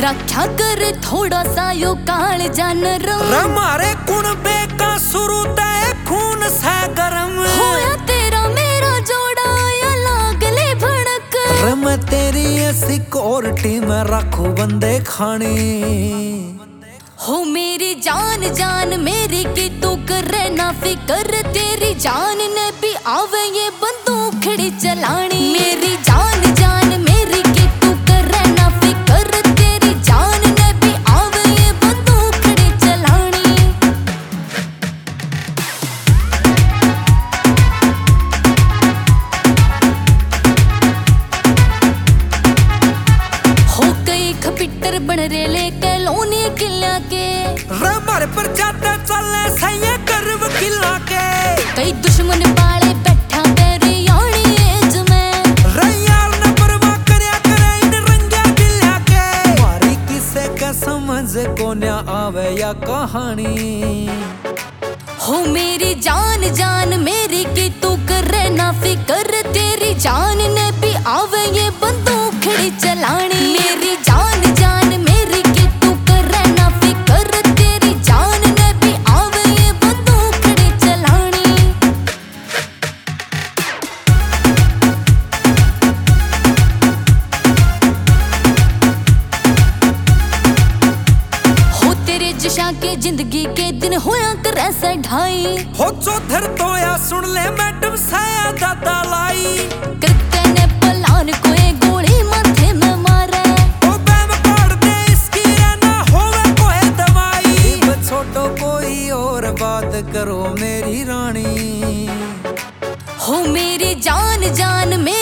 रक्षा कर थोड़ा सा यो काल जानर मारे कुणबे का शुरू तय खून सा गरम होया तेरा मेरा जोड़ा या लागले भड़क मैं तेरी ऐसी कोर्टी में रखू बंदे खानी हो मेरी जान जान मेरी की तू करे ना फिकर तेरी जान ने भी आवे ये बंदूक खड़ी चलानी मेरी जान जान मेरी की तू करे ना फिकर तेरी जान ने भी आवे ये बंदूक खड़ी चलानी हो कई खपिटर बन रे ले कलोनी किला के रमर पर जाते चले सही कर वकीला के कई दुश्मन बाले बैठा तेरी यानी एज में रैयार न परवाह करया करे इन रंगा गिला के मारी किसे का समझ को न आवे या कहानी हो मेरी जान जान मेरी की तू करे ना फिकर तेरी जान ने भी आवे ये बंदूक खड़ी चलानी मेरी जान जान मेरी की तू करे ना फिकर तेरी जान ने भी आवे ये बंदूक खड़ी चलानी हो तेरे जशा के जिंदगी के दिन होया कर ऐसा ढाई हो चौधर तो या सुन ले मैडम साया दादा लाई करते ने पलान को एक गोली माथे में मारे ओ बैम काट दे इसकी ना होवे कोई दवाई छोटो कोई और बात करो मेरी रानी हो मेरी जान जान